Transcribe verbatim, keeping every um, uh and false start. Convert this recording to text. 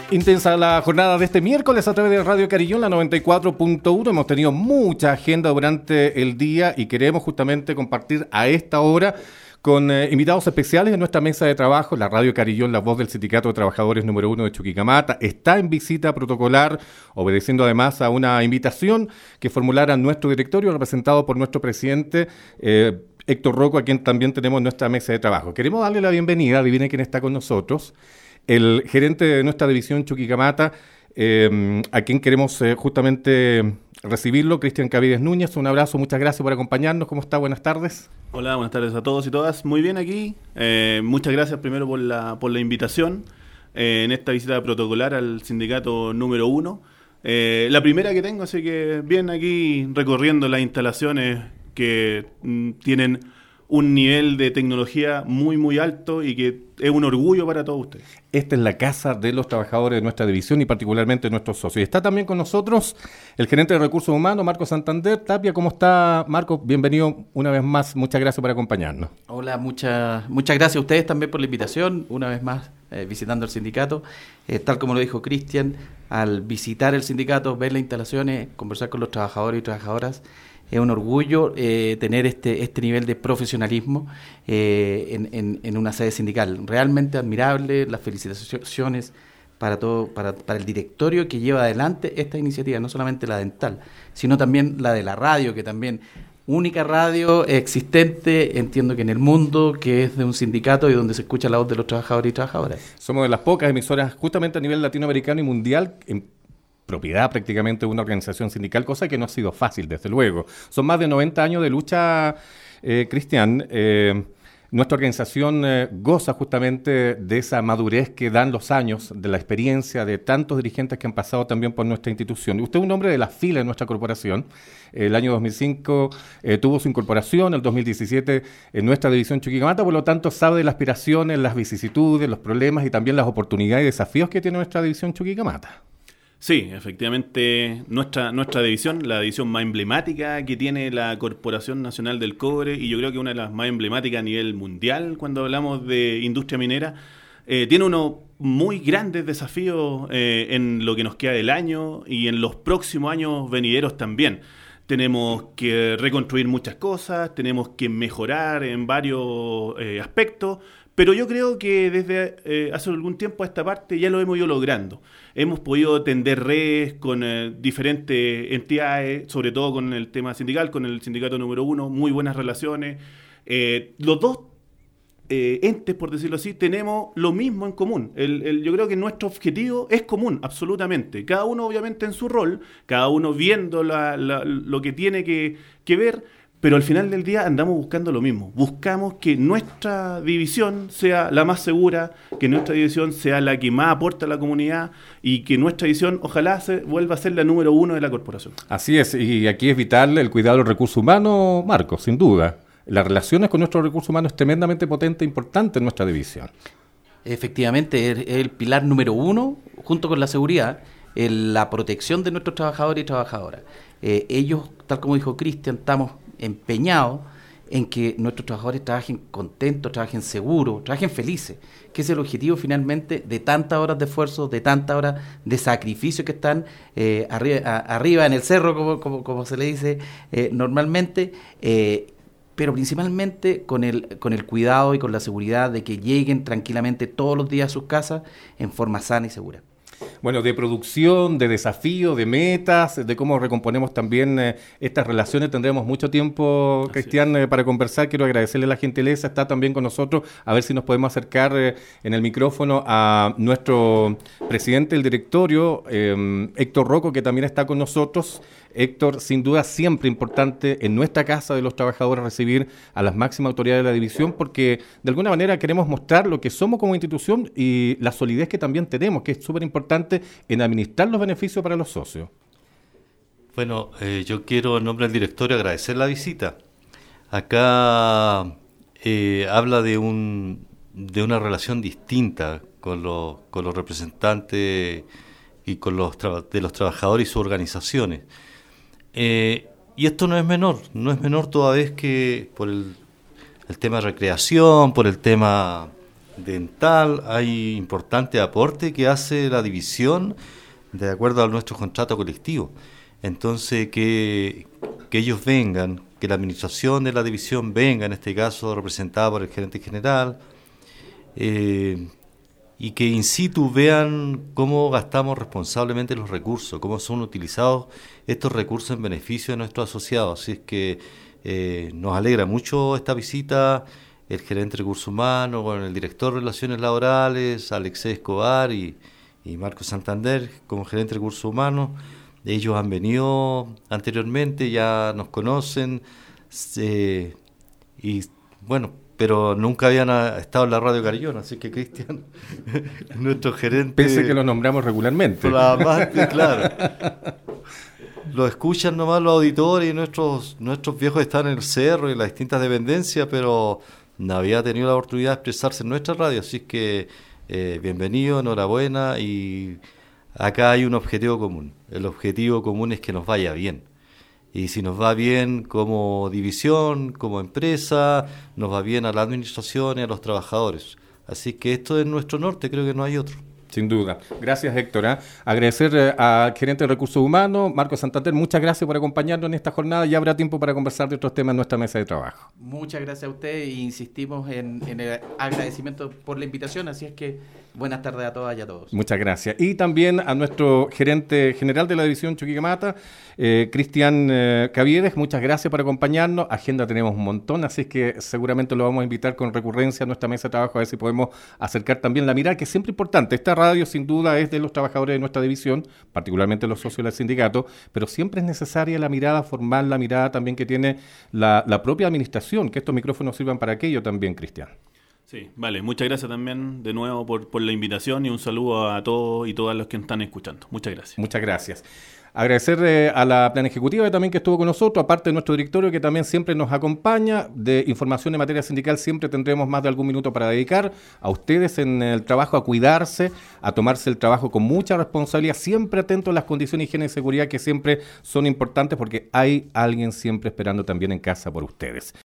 Intensa la jornada de este miércoles a través de Radio Carillón, la noventa y cuatro punto uno. Hemos tenido mucha agenda durante el día y queremos justamente compartir a esta hora con eh, invitados especiales en nuestra mesa de trabajo. La Radio Carillón, la voz del Sindicato de Trabajadores número uno de Chuquicamata, está en visita protocolar, obedeciendo además a una invitación que formulara nuestro directorio, representado por nuestro presidente, eh, Héctor Rocco, a quien también tenemos en nuestra mesa de trabajo. Queremos darle la bienvenida, adivinen quién está con nosotros, el gerente de nuestra división Chuquicamata, eh, a quien queremos eh, justamente recibirlo, Cristian Cavides Núñez. Un abrazo, muchas gracias por acompañarnos. ¿Cómo está? Buenas tardes. Hola, buenas tardes a todos y todas. Muy bien aquí. Eh, muchas gracias primero por la, por la invitación eh, en esta visita protocolar al sindicato número uno. Eh, la primera que tengo, así que bien aquí recorriendo las instalaciones que mm, tienen un nivel de tecnología muy, muy alto y que es un orgullo para todos ustedes. Esta es la casa de los trabajadores de nuestra división y particularmente de nuestros socios. Y está también con nosotros el gerente de Recursos Humanos, Marco Santander. Tapia, ¿cómo está, Marco? Bienvenido una vez más. Muchas gracias por acompañarnos. Hola, muchas muchas gracias a ustedes también por la invitación. Una vez más eh, visitando el sindicato. Eh, tal como lo dijo Cristian, al visitar el sindicato, ver las instalaciones, conversar con los trabajadores y trabajadoras, es un orgullo eh, tener este este nivel de profesionalismo eh, en, en, en una sede sindical. Realmente admirable. Las felicitaciones para todo para, para el directorio que lleva adelante esta iniciativa, no solamente la dental, sino también la de la radio, que también única radio existente, entiendo que en el mundo, que es de un sindicato y donde se escucha la voz de los trabajadores y trabajadoras. Somos de las pocas emisoras justamente a nivel latinoamericano y mundial en propiedad prácticamente de una organización sindical, cosa que no ha sido fácil, desde luego. Son más de noventa años de lucha, eh, Cristian. Eh, nuestra organización eh, goza justamente de esa madurez que dan los años, de la experiencia de tantos dirigentes que han pasado también por nuestra institución. Usted es un hombre de la fila de nuestra corporación. El año dos mil cinco eh, tuvo su incorporación, el dos mil diecisiete en nuestra división Chuquicamata, por lo tanto sabe de las aspiraciones, las vicisitudes, los problemas y también las oportunidades y desafíos que tiene nuestra división Chuquicamata. Sí, efectivamente, nuestra nuestra división, la división más emblemática que tiene la Corporación Nacional del Cobre, y yo creo que una de las más emblemáticas a nivel mundial cuando hablamos de industria minera, eh, tiene unos muy grandes desafíos eh, en lo que nos queda del año y en los próximos años venideros también. Tenemos que reconstruir muchas cosas, tenemos que mejorar en varios eh, aspectos, pero yo creo que desde eh, hace algún tiempo a esta parte ya lo hemos ido logrando. Hemos podido tender redes con eh, diferentes entidades, sobre todo con el tema sindical, con el sindicato número uno, muy buenas relaciones. Eh, los dos eh, entes, por decirlo así, tenemos lo mismo en común. El, el, yo creo que nuestro objetivo es común, absolutamente. Cada uno obviamente en su rol, cada uno viendo la, la, lo que tiene que, que ver, pero al final del día andamos buscando lo mismo. Buscamos que nuestra división sea la más segura, que nuestra división sea la que más aporta a la comunidad y que nuestra división ojalá se vuelva a ser la número uno de la corporación. Así es, y aquí es vital el cuidado de los recursos humanos, Marco, sin duda. Las relaciones con nuestros recursos humanos es tremendamente potente e importante en nuestra división. Efectivamente, es el pilar número uno, junto con la seguridad, en la protección de nuestros trabajadores y trabajadoras. Eh, ellos, tal como dijo Cristian, estamos empeñados en que nuestros trabajadores trabajen contentos, trabajen seguros, trabajen felices, que es el objetivo finalmente de tantas horas de esfuerzo, de tantas horas de sacrificio que están eh, arriba, a, arriba en el cerro, como, como, como se le dice eh, normalmente, eh, pero principalmente con el, con el cuidado y con la seguridad de que lleguen tranquilamente todos los días a sus casas en forma sana y segura. Bueno, de producción, de desafío, de metas, de cómo recomponemos también eh, estas relaciones. Tendremos mucho tiempo, Así Cristian, eh, para conversar. Quiero agradecerle la gentileza, está también con nosotros, a ver si nos podemos acercar eh, en el micrófono a nuestro presidente del directorio, eh, Héctor Rocco, que también está con nosotros. Héctor, sin duda siempre importante en nuestra casa de los trabajadores recibir a las máximas autoridades de la división, porque de alguna manera queremos mostrar lo que somos como institución y la solidez que también tenemos, que es súper importante en administrar los beneficios para los socios. Bueno, eh, yo quiero en nombre del directorio agradecer la visita. Acá eh, habla de un de una relación distinta con los con los representantes y con los tra- de los trabajadores y sus organizaciones. Eh, y esto no es menor, no es menor toda vez que por el, el tema de recreación, por el tema dental, hay importante aporte que hace la división de acuerdo a nuestro contrato colectivo. Entonces, que, que ellos vengan, que la administración de la división venga, en este caso representada por el gerente general, eh, y que in situ vean cómo gastamos responsablemente los recursos, cómo son utilizados estos recursos en beneficio de nuestros asociados. Así es que eh, nos alegra mucho esta visita, el gerente de recursos humanos, con el director de relaciones laborales, Alexei Escobar y, y Marco Santander como gerente de recursos humanos. Ellos han venido anteriormente, ya nos conocen, eh, y bueno, pero nunca habían estado en la Radio Carillón, así que Cristian, nuestro gerente... Pese que lo nombramos regularmente. Flamante, claro. Lo escuchan nomás los auditores y nuestros, nuestros viejos están en el cerro y en las distintas dependencias, pero no había tenido la oportunidad de expresarse en nuestra radio, así que eh, bienvenido, enhorabuena, y acá hay un objetivo común. El objetivo común es que nos vaya bien. Y si nos va bien como división, como empresa, nos va bien a la administración y a los trabajadores. Así que esto es nuestro norte, creo que no hay otro. Sin duda. Gracias, Héctor. ¿eh? Agradecer eh, al gerente de Recursos Humanos, Marco Santander, muchas gracias por acompañarnos en esta jornada. Ya habrá tiempo para conversar de otros temas en nuestra mesa de trabajo. Muchas gracias a usted e insistimos en, en el agradecimiento por la invitación, así es que buenas tardes a todas y a todos. Muchas gracias. Y también a nuestro gerente general de la división Chuquicamata, eh, Cristian eh, Caviedes, muchas gracias por acompañarnos. Agenda tenemos un montón, así es que seguramente lo vamos a invitar con recurrencia a nuestra mesa de trabajo, a ver si podemos acercar también la mirada, que es siempre importante. Esta radio sin duda es de los trabajadores de nuestra división, particularmente los socios del sindicato, pero siempre es necesaria la mirada formal, la mirada también que tiene la, la propia administración, que estos micrófonos sirvan para aquello también, Cristian. Sí, vale, muchas gracias también de nuevo por, por la invitación y un saludo a todos y todas los que están escuchando. Muchas gracias. Muchas gracias. Agradecer eh, a la plan ejecutiva también que estuvo con nosotros, aparte de nuestro directorio que también siempre nos acompaña. De información en materia sindical siempre tendremos más de algún minuto para dedicar a ustedes en el trabajo, a cuidarse, a tomarse el trabajo con mucha responsabilidad, siempre atentos a las condiciones de higiene y seguridad que siempre son importantes porque hay alguien siempre esperando también en casa por ustedes.